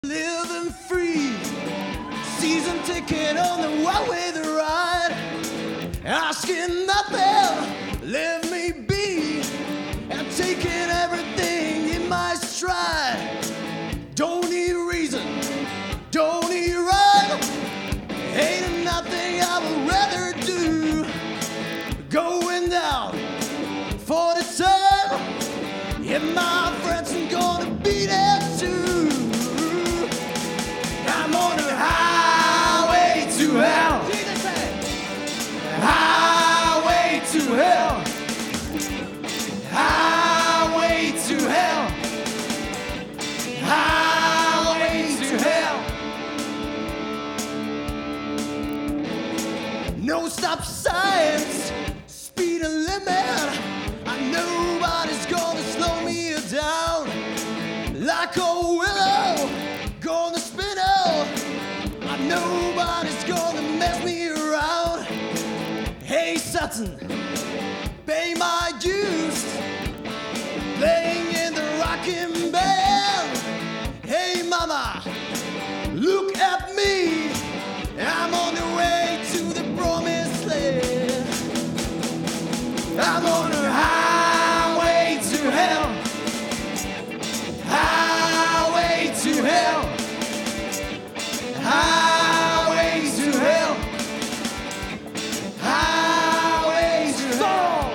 Living free, season ticket on the one-way the ride. Asking nothing, let me be, and taking everything in my stride. Don't need reason, don't need rhyme. Ain't nothing I would rather do. Going down for the time, yeah, my friends are gonna be there too. I'm on the highway to hell. Highway to hell. Highway to hell. Highway to hell. No stop signs, speed limit. Nobody's gonna slow me down. Like a willow, gonna spin out. Nobody's gonna mess me around. Hey Sutton, pay my dues, playing in the rocking band. Hey mama, look at me, I'm on the way to the promised land. I'm on a highway to hell. Highway to hell. Highway to hell. Highway to hell.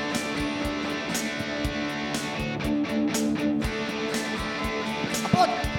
Applaud.